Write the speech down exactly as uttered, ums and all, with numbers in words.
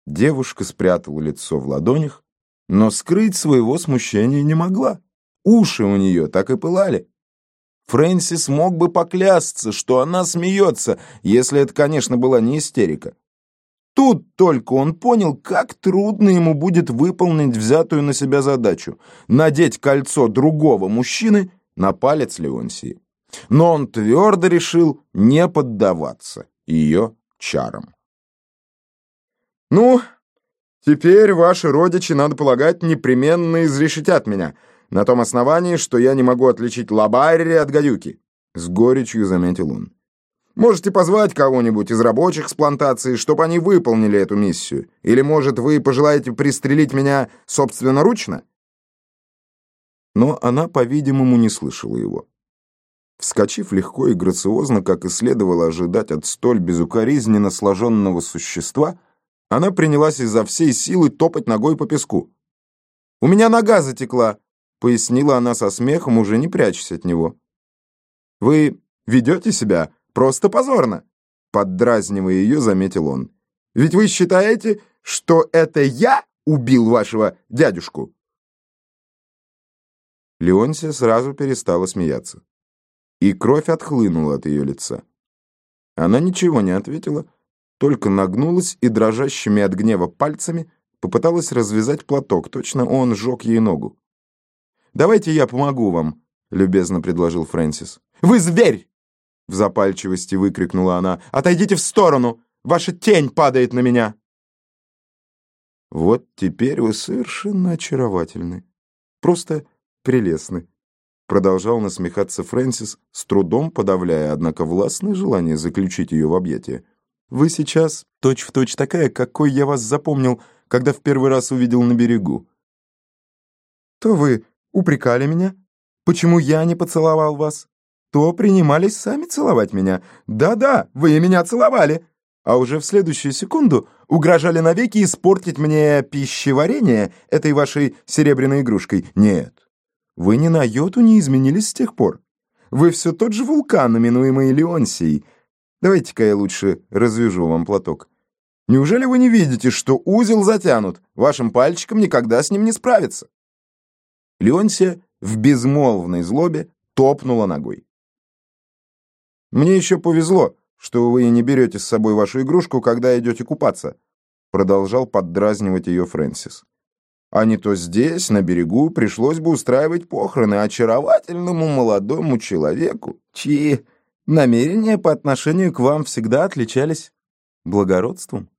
Девушка спрятала лицо в ладонях, но скрыть своего смущения не могла. Уши у нее так и пылали. Фрэнсис мог бы поклясться, что она смеется, если это, конечно, была не истерика. Тут только он понял, как трудно ему будет выполнить взятую на себя задачу — надеть кольцо другого мужчины на палец Леонсии. Но он твердо решил не поддаваться ее чарам. «Ну, теперь ваши родичи, надо полагать, непременно изрешетят меня, на том основании, что я не могу отличить лабарри от гадюки», — с горечью заметил он. «Можете позвать кого-нибудь из рабочих с плантации, чтобы они выполнили эту миссию. Или, может, вы пожелаете пристрелить меня собственноручно?» Но она, по-видимому, не слышала его. Вскочив легко и грациозно, как и следовало ожидать от столь безукоризненно сложенного существа, она принялась изо всей силы топать ногой по песку. «У меня нога затекла», — пояснила она со смехом, уже не прячась от него. «Вы ведете себя просто позорно», — поддразнивая ее, заметил он. «Ведь вы считаете, что это я убил вашего дядюшку?» Леонсия сразу перестала смеяться, и кровь отхлынула от ее лица. Она ничего не ответила, только нагнулась и дрожащими от гнева пальцами попыталась развязать платок, точно он сжег ей ногу. «Давайте я помогу вам», — любезно предложил Фрэнсис. «Вы зверь!» — в запальчивости выкрикнула она. «Отойдите в сторону! Ваша тень падает на меня!» «Вот теперь вы совершенно очаровательны. Просто прелестны», — продолжал насмехаться Фрэнсис, с трудом подавляя, однако, властное желание заключить ее в объятия. «Вы сейчас точь-в-точь такая, какой я вас запомнил, когда в первый раз увидел на берегу. То вы упрекали меня, почему я не поцеловал вас, то принимались сами целовать меня. Да-да, вы меня целовали, а уже в следующую секунду угрожали навеки испортить мне пищеварение этой вашей серебряной игрушкой. Нет, вы ни на йоту не изменились с тех пор. Вы все тот же вулкан, именуемый Леонсией. Давайте-ка я лучше развяжу вам платок. Неужели вы не видите, что узел затянут? Вашим пальчиком никогда с ним не справиться». Леонсия в безмолвной злобе топнула ногой. «Мне еще повезло, что вы не берете с собой вашу игрушку, когда идете купаться», продолжал поддразнивать ее Фрэнсис. «А не то здесь, на берегу, пришлось бы устраивать похороны очаровательному молодому человеку, чьи намерения по отношению к вам всегда отличались благородством».